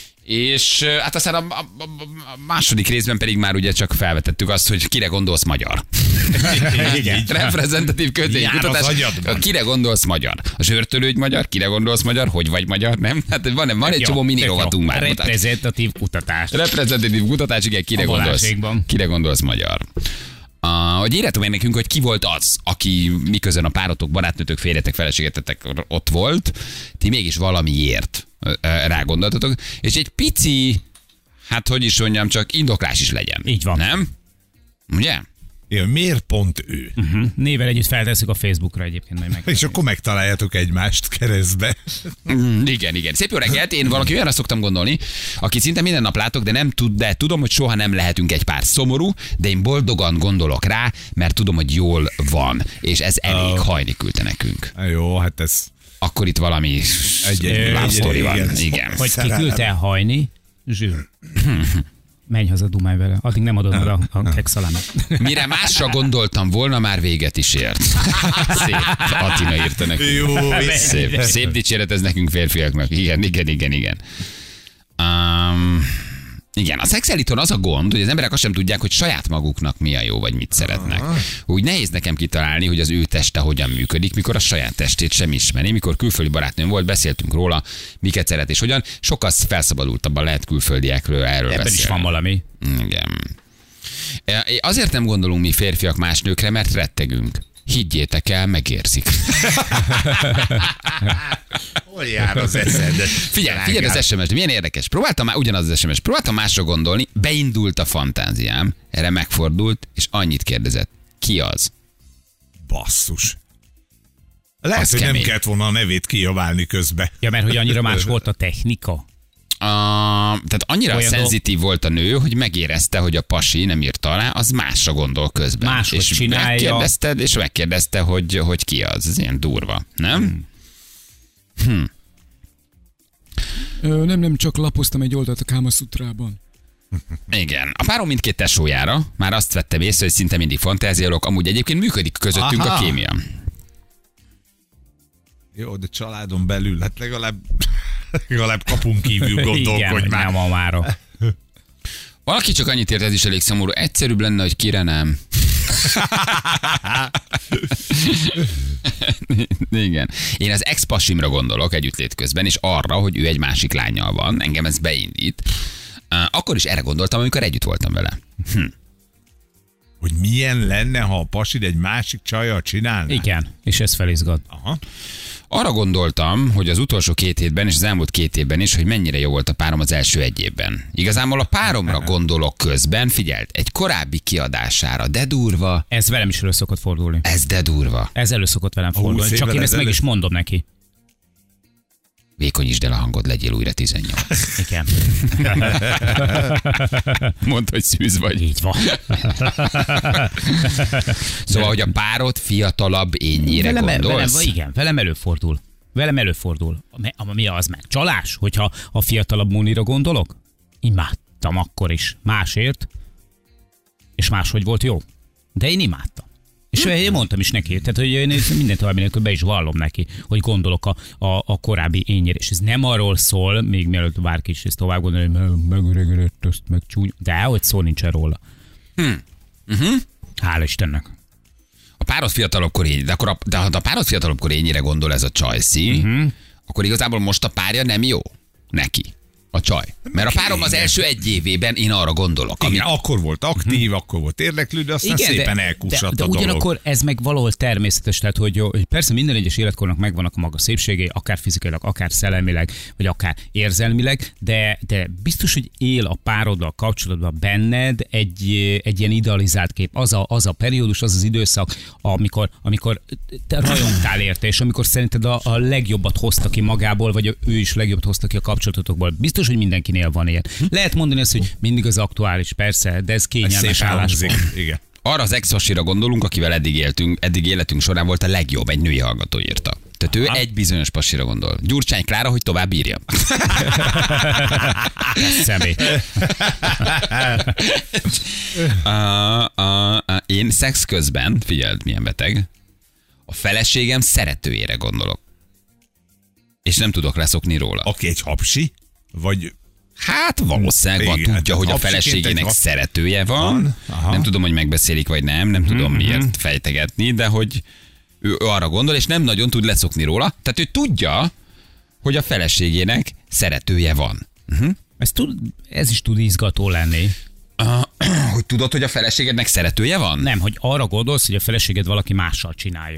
És hát aztán a, a, a második részben pedig már ugye csak felvetettük azt, hogy kire gondolsz magyar. Igen. Reprezentatív kötény kutatás. Kire gondolsz magyar? A zsörtölőgy magyar? Kire gondolsz magyar? Hogy vagy magyar? Nem? Hát van, van egy Jó, csomó mini tök jó. rovatunk már. Reprezentatív kutatás. Reprezentatív kutatás, igen, kire A gondolsz? Balázsékban. Kire gondolsz magyar? Uh, hogy írjátok meg nekünk, hogy ki volt az, aki miközben a párotok, barátnőtök, férjetek, feleségetetek ott volt, ti mégis valamiért uh, rágondoltatok, és egy pici, hát hogy is mondjam, csak indoklás is legyen. Így van. Nem? Ugye? Igen, miért pont ő? Uh-huh. Nével együtt feltesszük a Facebookra egyébként, majd meg. És akkor megtaláljátok egymást keresztbe. Mm, igen, igen. Szép jó reggelt, én valaki olyanra szoktam gondolni, aki szinte minden nap látok, de nem tud, de tudom, hogy soha nem lehetünk egy pár szomorú, de én boldogan gondolok rá, mert tudom, hogy jól van, és ez elég Oh. hajni küldte nekünk. Jó, hát ez... Akkor itt valami Egy- egy- love egy- story van. igen. Igen. Hogy Szerelem. ki küldte hajni? Zsűr. Menj haza, dumálj vele. Addig nem adod meg a, a kekszalámot. Mire másra gondoltam volna, már véget is ért. Szép. Atina írta nekünk. Jó, Szép, szép dicséret ez nekünk férfiaknak. Igen, igen, igen, igen. Um, igen, a szexeliton az a gond, hogy az emberek azt sem tudják, hogy saját maguknak mi a jó, vagy mit szeretnek. Úgy nehéz nekem kitalálni, hogy az ő teste hogyan működik, mikor a saját testét sem ismeri. Mikor külföldi barátnőm volt, beszéltünk róla, miket szeret és hogyan. Sokkal felszabadultabban lehet külföldiekről erről Ebben beszélni. is van valami. Igen. Azért nem gondolunk mi férfiak más nőkre, mert rettegünk. Higgyétek el, megérzik. Hol jár az eszed? Figyelj, figyelj az es em es, milyen érdekes. Próbáltam már ugyanaz az es em es, próbáltam másra gondolni, beindult a fantáziám, erre megfordult, és annyit kérdezett. Ki az? Basszus. Lehet, Az hogy kemény. nem kellett volna a nevét kijaválni közbe. Ja, mert hogy annyira más volt a technika. A, tehát annyira Olyan szenzitív volt a nő, hogy megérezte, hogy a pasi nem írta alá, az másra gondol közben. Máshogy és csinálja. megkérdezted, és megkérdezte, hogy, hogy ki az. Ez ilyen durva, nem? Hmm. Ö, nem, nem, csak lapoztam egy oldalt a Kámaszútrában. Igen. A párom mindkét tesójára már azt vettem észre, hogy szinte mindig fantáziálok, amúgy egyébként működik közöttünk Aha. a kémia. Jó, de családon belül, hát legalább, legalább kapunk kívül gondolkodj Igen, már. nem a mára. Valaki csak annyit ért, ez is elég szomorú. Egyszerűbb lenne, hogy kire nem. Igen. Én az ex-pasimra gondolok együttlét közben, és arra, hogy ő egy másik lánnyal van. Engem ez beindít. Akkor is erre gondoltam, amikor együtt voltam vele. Hm. Hogy milyen lenne, ha a pasid egy másik csajjal csinálná? Igen, és ez felizgat. Aha. Arra gondoltam, hogy az utolsó két hétben és az elmúlt két évben is, hogy mennyire jó volt a párom az első egy évben. Igazából a páromra gondolok közben, figyelt, egy korábbi kiadására, de durva. Ez velem is elő szokott fordulni. Ez de durva. Ez elő szokott velem fordulni. húsz Csak én évvel ezt meg is mondom neki. Vékonyítsd el a hangod, legyél újra tizennyolc. Igen. Mondd, hogy szűz vagy. Így van. Szóval, hogy a párod fiatalabb énnyire velem, gondolsz? velem, igen, velem előfordul. Velem előfordul. A, mi az meg? Csalás? Hogyha a fiatalabb Munira gondolok? Imádtam akkor is. Másért. És máshogy volt jó. De én imádtam. És én mondtam is neki, tehát hogy én mindent további nélkül be is vallom neki, hogy gondolok a, a, a korábbi énnyire. És ez nem arról szól, még mielőtt bárki is ezt tovább gondolja, hogy meg, megöregedett, azt meg csúny. De hogy szó nincsen róla. Hmm. Uh-huh. Hála Istennek. A párod fiatalabbkor ény, de, akkor a, de ha a párod fiatalabbkor énnyire gondol ez a csajszi, uh-huh. akkor igazából most a párja nem jó neki. A csaj. Mert a párom az első egy évében én arra gondolok. Igen, Ami... akkor volt aktív, hmm. akkor volt érdeklődő, aztán igen, szépen de, elkussadt de, a de dolog. ugyanakkor ez meg valahol természetes, tehát hogy, jó, hogy persze minden egyes életkornak megvannak a maga szépségei, akár fizikailag, akár szellemileg, vagy akár érzelmileg, de, de biztos, hogy él a pároddal kapcsolatban benned egy, egy ilyen idealizált kép. Az a, az a periódus, az az időszak, amikor, amikor te rajongtál érte, és amikor szerinted a, a legjobbat hozta ki magából, vagy ő is legjobbat hozta ki a kapcsolatotokból. Biztos, hogy mindenkinél van ilyen. Lehet mondani azt, hogy mindig az aktuális, persze, de ez kényelmes álláspont. Igen. Arra az ex-pasira gondolunk, akivel eddig éltünk, eddig életünk során volt a legjobb, egy női hallgató írta. Tehát ő egy bizonyos pasira gondol. Gyurcsány Klára, hogy tovább írja. Személy. uh, uh, uh, én szex közben, figyeld, milyen beteg, a feleségem szeretőjére gondolok. És nem tudok leszokni róla. Aki egy hapsi, vagy... Hát valószínűleg van, Igen, tudja, hogy a hapsiként feleségének egy hap- szeretője van. Aha. Nem tudom, hogy megbeszélik, vagy nem, nem tudom mm-hmm. miért fejtegetni, de hogy ő, ő arra gondol, és nem nagyon tud leszokni róla. Tehát ő tudja, hogy a feleségének szeretője van. Uh-huh. Ez, tud, ez is tud izgató lenni. Uh, hogy tudod, hogy a feleségednek szeretője van? Nem, hogy arra gondolsz, hogy a feleséged valaki mással csinálja.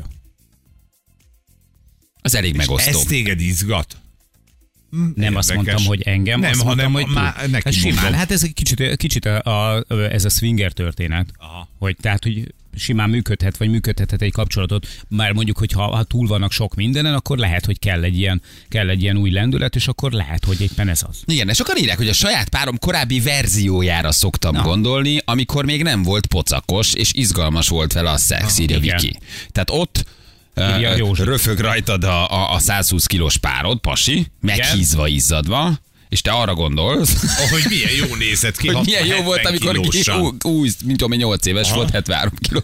Az elég megosztó. Ez téged izgat? Nem Érdekes. Azt mondtam, hogy engem, nem, azt hanem mondtam, hogy má, neki hát simán. mondom. Hát ez egy kicsit, kicsit a, a, ez a swinger történet, Aha. hogy tehát, hogy simán működhet, vagy működhet egy kapcsolatot, már mondjuk, hogy ha, ha túl vannak sok mindenen, akkor lehet, hogy kell egy, ilyen, kell egy ilyen új lendület, és akkor lehet, hogy éppen ez az. Igen, és sokan írják, hogy a saját párom korábbi verziójára szoktam Na. gondolni, amikor még nem volt pocakos, és izgalmas volt vele a szex, írja igen. Viki. Tehát ott uh, röfög rajtad a, a, a százhúsz kilós párod, pasi, meghízva, izzadva, és te arra gondolsz, oh, hogy milyen jó nézett ki, hogy milyen jó volt, amikor új, mint tudom, nyolc éves Aha. volt, hetvenhárom kilós.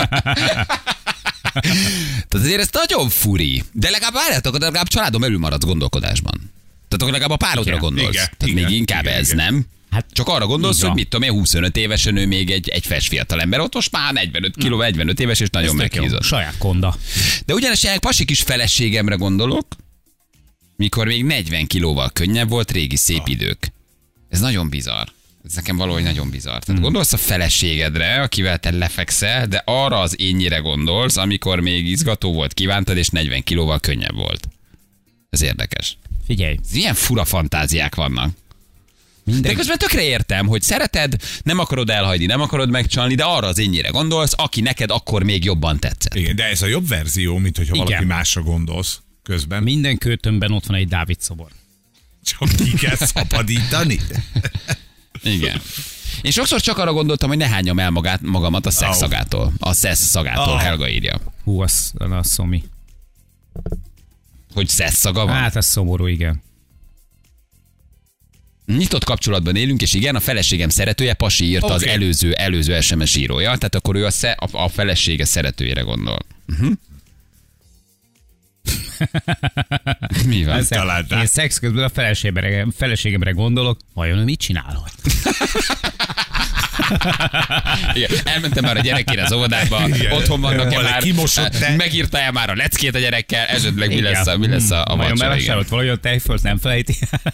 Tehát azért ez nagyon furi. De legalább várjátok, de legalább családon belül maradsz gondolkodásban. Tehát akkor legalább a párodra igen, gondolsz. igen, Tehát igen, még inkább igen, ez, igen. nem? Hát, csak arra gondolsz, igen. hogy mit tudom én, huszonöt évesen ő még egy, egy fes fiatal ember, ott most már negyvenöt kiló, negyvenöt éves, és nagyon meghízott. Saját konda. De ugyanis egy pasi kis feleségemre gondolok, mikor még negyven kilóval könnyebb volt, régi szép idők. Ez nagyon bizarr. Ez nekem valahogy nagyon bizarr. Tehát hmm. gondolsz a feleségedre, akivel te lefekszel, de arra az énnyire gondolsz, amikor még izgató volt, kívántad, és negyven kilóval könnyebb volt. Ez érdekes. Figyelj. Ez ilyen fura fantáziák vannak. Minden... De közben tökre értem, hogy szereted, nem akarod elhagyni, nem akarod megcsalni, de arra az énnyire gondolsz, aki neked akkor még jobban tetszett. Igen, de ez a jobb verzió, mint hogyha Igen. valaki másra gondolsz közben. Minden költönben ott van egy Dávid szobor. Csak ki kell szabadítani. Igen. Én sokszor csak arra gondoltam, hogy ne hányjam el magát, magamat a szex szagától. A szesz szagától, Oh. Helga írja. Hú, az, az szomi. Hogy szesz szaga van? Hát ez szomorú, igen. Nyitott kapcsolatban élünk, és igen, a feleségem szeretője, pasi írta okay. az előző, előző es em es írója, tehát akkor ő a, sze, a, a felesége szeretőjére gondol. Uh-huh. Mi van? Én szex közben a feleségemre, feleségemre gondolok, vajon ő mit csinálhat? Igen, elmentem már a gyerekére az óvodába, igen. Otthon vannak-e már, megírta-e már a leckét a gyerekkel, esetleg mi lesz a, mi lesz a, a vacsora. Vajon ott valahogy a tejfölt nem felejti?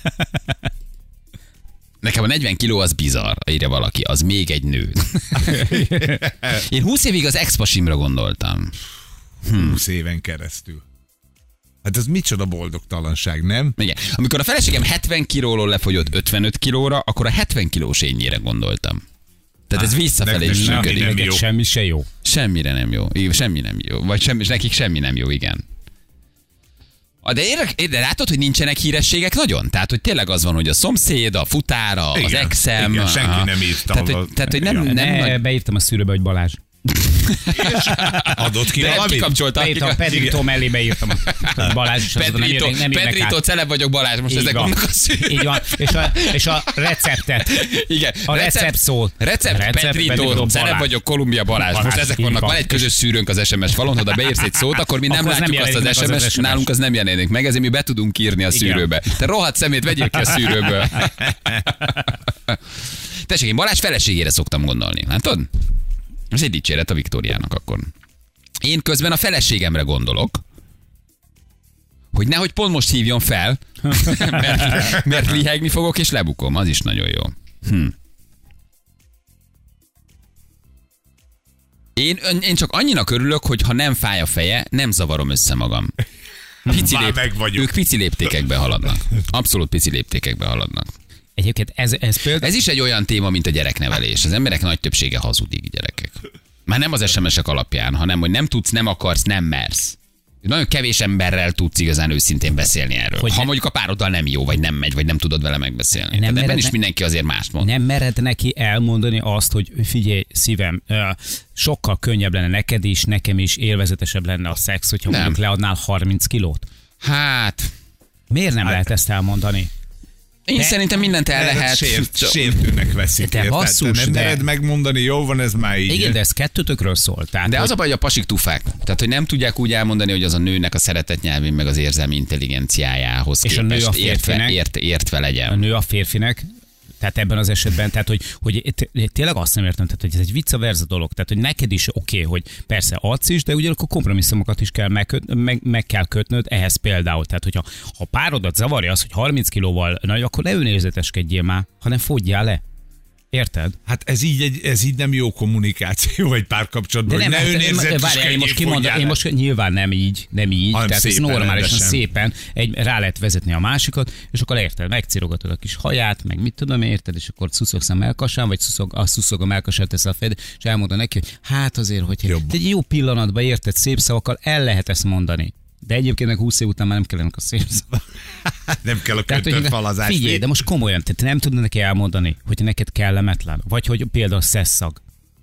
Nekem a negyven kiló az bizarr, írja valaki, az még egy nő. Én húsz évig az ex-pasimra gondoltam. Hm. húsz éven keresztül. Hát ez micsoda boldogtalanság, nem? Igen. Amikor a feleségem hetven kilóról lefogyott ötvenöt kilóra, akkor a hetven kilós énnyire gondoltam. Tehát ez visszafelé is működik. Semmi se jó. Semmire nem jó. Igen, semmi nem jó. Vagy semmi, nekik semmi nem jó, igen. De, én, de látod, hogy nincsenek hírességek nagyon? Tehát, hogy tényleg az van, hogy a szomszéd, a futára, az exem. Igen, senki aha. nem írta. Tehát, hogy, tehát, hogy nem, nem, ne, nem beírtam a szűrőbe, hogy Balázs. Adott ki valamit? Kikapcsolta. Beírtam, a Pedrito mellé beírtam. A Balázs is az nem jön, nem Pedrito, celeb vagyok, Balázs, most így ezek vannak a szűrők. Így van, és a, és a receptet. Igen. A recept szót. Recept, recept Pedrito, celeb vagyok, Kolumbia, Balázs. Balázs. Most ezek vannak, van egy közös szűrőnk az es em es falon, oda beírsz egy szót, akkor mi nem látjuk azt az es em es, nálunk az nem jelenik meg, ezért mi be tudunk írni a szűrőbe. Te rohadt szemét, vegyél ki a szűrőből. Tessék, én Balázs feleségére szoktam gondolni, látod? Ez egy dicséret a Viktóriának akkor. Én közben a feleségemre gondolok, hogy nehogy pont most hívjon fel, mert, mert lihegni fogok és lebukom. Az is nagyon jó. Hm. Én, én csak annyinak örülök, hogy ha nem fáj a feje, nem zavarom össze magam. Pici lép, ők pici léptékekbe haladnak. Abszolút pici léptékekbe haladnak. Egyébként ez, ez például... Ez is egy olyan téma, mint a gyereknevelés. Az emberek nagy többsége hazudik, gyerekek. Már nem az es em esek alapján, hanem hogy nem tudsz, nem akarsz, nem mersz. Nagyon kevés emberrel tudsz igazán őszintén beszélni erről. Hogy ha mondjuk a pároddal nem jó, vagy nem megy, vagy nem tudod vele megbeszélni. Nem ebben is mindenki azért mást mond. Nem mered neki elmondani azt, hogy figyelj, szívem, sokkal könnyebb lenne neked is, nekem is, élvezetesebb lenne a szex, hogyha nem. mondjuk leadnál harminc kilót. Hát... Miért nem hát, lehet ezt elmondani? Én de, szerintem mindent el lehet. Sért, sértőnek veszik. De basszus, nem de... mered megmondani, jó van, ez már így. Igen, de ez kettőtökről szól. Tehát, de hogy... az a baj, hogy a pasik tufák. Tehát, hogy nem tudják úgy elmondani, hogy az a nőnek a szeretet nyelvén, meg az érzelmi intelligenciájához és képest a nő a értve, ért, értve legyen. A nő a férfinek, tehát ebben az esetben, tehát hogy, hogy tényleg azt nem értem, tehát hogy ez egy vice versa dolog, tehát hogy neked is oké, okay, hogy persze adsz is, de ugyanakkor kompromisszumokat is kell meg, meg, meg kell kötnöd ehhez például, tehát hogyha ha párodat zavarja az, hogy harminc kilóval nagy, akkor ne önérzeteskedjél már, hanem fogyjál le. Érted? Hát ez így, egy, ez így nem jó kommunikáció egy párkapcsolatban, hogy ne hát, önérzeteskedjél, én most kimondom, én most nyilván nem így, nem így, hanem tehát ez normálisan szépen egy, rá lehet vezetni a másikat, és akkor érted, megcirogatod a kis haját, meg mit tudom, érted, és akkor szuszogsz a melkasán, vagy szuszog, a szuszog a melkasán, tesz a fejed, és elmondod neki, hogy hát azért, hogy egy jó pillanatban érted, szép szavakkal el lehet ezt mondani. De egyébként meg húsz év után már nem kellenek a szép szavak. Nem kell a kötött falazás. Figyelj, de most komolyan, tehát nem tudod neki elmondani, hogy neked kellemetlen, vagy hogy például szesszag.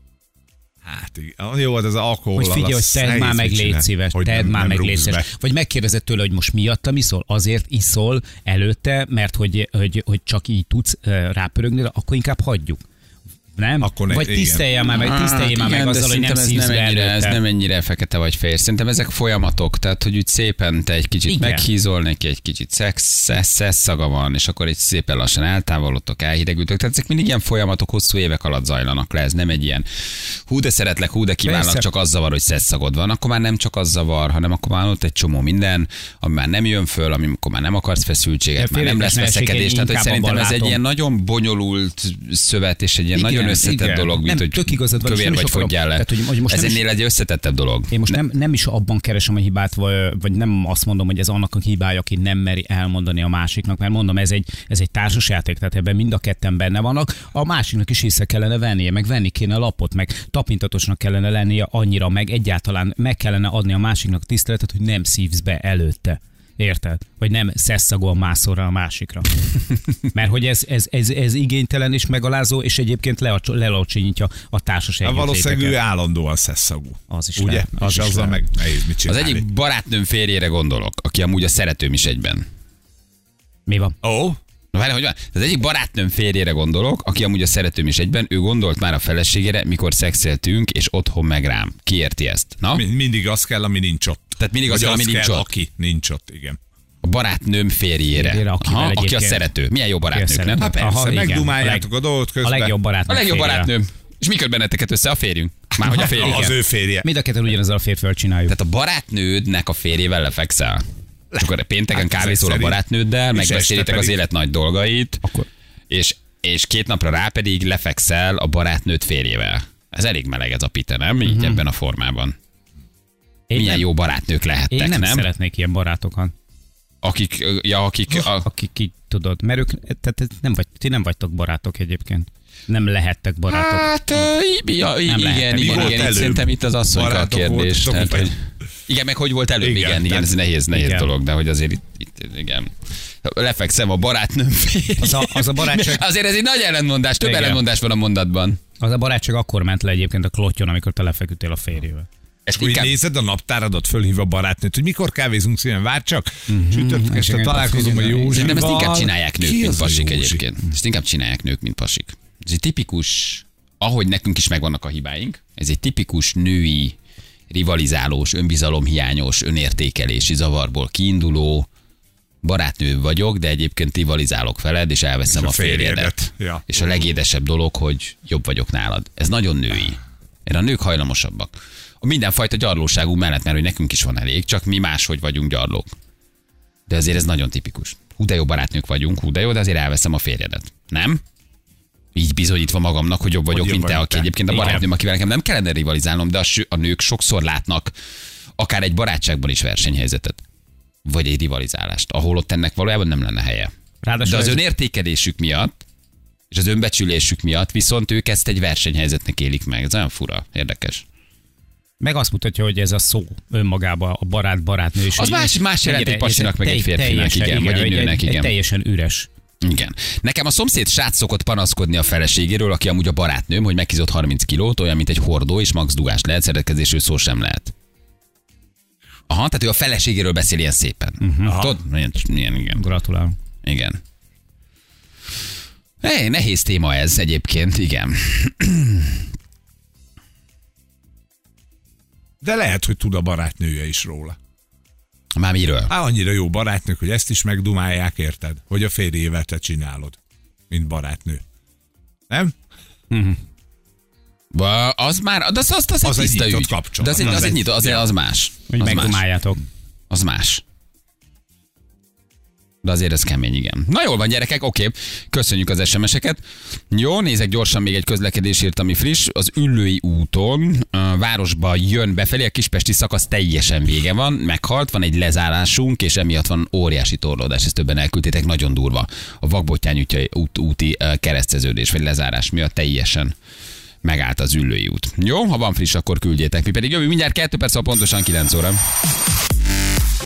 Hát igen. Jó, az alkohol. Hogy figyelj, hogy tedd már meg, légy szíves, tedd már meg, légy szíves. Vagy megkérdezed tőle, hogy most miattam iszol, azért iszol előtte, mert hogy, hogy, hogy csak így tudsz rápörögni, akkor inkább hagyjuk. Nem? Akkor ne, vagy tisztelje már meg, tisztelje már meg azzal, hogy nem szívsz be ennyire, ez nem ennyire fekete vagy fehér. Szerintem ezek folyamatok, tehát hogy úgy szépen te egy kicsit igen. meghízol neki, egy kicsit szex, szex szaga van, és akkor egy szépen lassan eltávolodtok, elhidegültök. Tehát ezek mindig ilyen folyamatok hosszú évek alatt zajlanak le. Ez nem egy ilyen hú de szeretlek, hú de kívánlak, csak az zavar, hogy szex szagod van. Akkor már nem csak az zavar, hanem akkor már ott egy csomó minden, ami már nem jön föl, amikor már nem akarsz feszültséget, már nem lesz veszekedés. Tehát hogy szerintem ez egy ilyen nagyon bonyolult szövet, és egy ilyen nagyon összetett igen. dolog, mint nem, hogy kövér vagy fogyjál le. Ez ennél egy összetettebb dolog. Én most nem, nem is abban keresem a hibát, vagy, vagy nem azt mondom, hogy ez annak a hibája, aki nem meri elmondani a másiknak, mert mondom, ez egy, ez egy társasjáték, tehát ebben mind a ketten benne vannak. A másiknak is észre kellene vennie, meg venni kéne a lapot, meg tapintatosnak kellene lennie annyira, meg egyáltalán meg kellene adni a másiknak tiszteletet, hogy nem szívsz be előtte. Érted? Vagy nem szesszagol mászol rá a másikra. Mert hogy ez, ez, ez, ez igénytelen és megalázó, és egyébként lelocsinyítja a társas együttléteket. Valószínűleg ő állandóan szesszagú. Az is ugye? Lehet, az és is azzal meg nehéz mit csinálni. Az egyik barátnőm férjére gondolok, aki amúgy a szeretőm is egyben. Mi van? Ó? Oh? Na várj, hogy van? Az egyik barátnőm férjére gondolok, aki amúgy a szeretőm is egyben, ő gondolt már a feleségére, mikor szexeltünk, és otthon meg rám. Ki érti ezt? Na? Mind- Mindig az kell, ami nincs ott. Tehát mindig az Vagy kell, ami nincs ott. aki nincs ott, igen. A barátnőm férjére. Férjére, akivel Aha, aki a egyébként- szerető. Milyen jó barátnők, Aki a nem? szerető. Hát persze, Aha, igen. megdumáljátok A a dolgot A közben. legjobb barátnő. A legjobb férje. barátnőm. És mikor benneteket össze? A férjünk. Már hogy a férjünk. Az ő férje. Mind a ketten ugyanazzal a férfival csináljuk. Tehát a barátnődnek a férjével lefekszel. És akkor pénteken Hát ezek kávézol a szerint. barátnőddel, És megbeszélitek este az pedig. élet nagy dolgait, Akkor- és, és két napra rá pedig lefekszel a barátnőd férjével. Ez elég meleg ez a pite, nem? Így Mhm. ebben a formában. Én Milyen nem, jó barátnők lehettek, én nem, nem? szeretnék ilyen barátokat. Akik, ja, akik, a, Akik így tudod, mert ők, tehát ez nem vagy, ti nem vagytok barátok egyébként. Nem lehettek barátok. hát, ö, i- ja, i- Nem igen, lehettek. igen, Mi volt igen, itt előbb? szerintem itt az asszonyka a Barátok kérdés. voltatok, Tehát, vagy? hogy, igen, meg hogy volt előbb, igen, Igen, igen, igen tehát- ez nehéz, nehéz igen. dolog, de hogy azért itt, itt igen. Lefekszem a barátnőm férjével. Az a- az a barátság- Azért ez egy nagy ellentmondás, több Igen. ellentmondás van a mondatban. Az a barátság akkor ment le egyébként a klottyon, amikor te lefeküdtél a férjével. Ezt Úgy inkább, nézed a naptáradat, fölhív a barátnőt, hogy mikor kávézunk szíven, vár csak. Mhm. Csütörtök este igen, találkozom a figyelj, Józsival. szerintem ezt inkább csinálják nők, Ki mint az a pasik Józsi? egyébként. Ezt inkább csinálják nők, mint pasik. Ez egy tipikus, ahogy nekünk is megvannak a hibáink, ez egy tipikus női, rivalizálós, önbizalomhiányos, önértékelési zavarból kiinduló, barátnő vagyok, de egyébként rivalizálok veled, és elveszem És a a férjedet. férjedet. Ja. És a legédesebb dolog, hogy jobb vagyok nálad. Ez nagyon női. Erre a nők hajlamosabbak. A mindenfajta gyarlóságunk mellett, mert hogy nekünk is van elég, csak mi máshogy vagyunk gyarlók. De azért ez nagyon tipikus. Hú, de jó barátnők vagyunk, hú, de jó, de azért elveszem a férjedet. Nem? Így bizonyítva magamnak, hogy jobb vagyok, jobb mint te, vagy aki te. egyébként a Igen. barátnőm, akivel nekem nem kellene rivalizálnom, de a, ső- a nők sokszor látnak akár egy barátságban is versenyhelyzetet. Vagy egy rivalizálást, ahol ott ennek valójában nem lenne helye. Ráadásul De az ez- önértékelésük miatt, és az önbecsülésük miatt viszont ők ezt egy versenyhelyzetnek élik meg. Ez olyan fura, érdekes. Meg azt mutatja, hogy ez a szó önmagában a barát, barátnő is. Az más- más jelent egy pasinak, meg egy férfinak, igen, vagy egy nőnek, igen. Teljesen üres. Igen. Nekem a szomszéd srác szokott panaszkodni a feleségéről, aki amúgy a barátnőm, hogy megkizott harminc kilót, olyan, mint egy hordó, és max dugás lehet, szeretkezésről szó sem lehet. Aha, tehát ő a feleségéről beszél ilyen szépen. Uh-huh. Tudod? Milyen, milyen, igen. Gratulálok. Igen. Hey, nehéz téma ez egyébként, igen. De lehet, hogy tud a barátnője is róla. Már miről? Á, annyira jó barátnők, hogy ezt is megdumálják, érted? Hogy a férjével te csinálod, mint barátnő. Nem? Ba, az már, de az, az, az, Az egy egy tiszta nyitott ügy. kapcsolat. De az, egy, Az az, egy egy- nyitott, az, ja. az más. Hogy Az más. megdumáljátok. Az más. De azért ez kemény, igen. Na jól van, gyerekek, oké. Köszönjük az es em es-eket. Jó, nézek gyorsan még egy közlekedésért, ami friss. Az Üllői úton a városba jön befelé, a kispesti szakasz teljesen vége van, meghalt, van egy lezárásunk, és emiatt van óriási torlódás, ezt többen elküldtétek, nagyon durva. A Vakbottyány útja, út, úti eh, kereszteződés, vagy lezárás miatt teljesen megállt az Üllői út. Jó, ha van friss, akkor küldjétek. Mi pedig jövő mindjárt kettő perc, pontosan kilenc óra.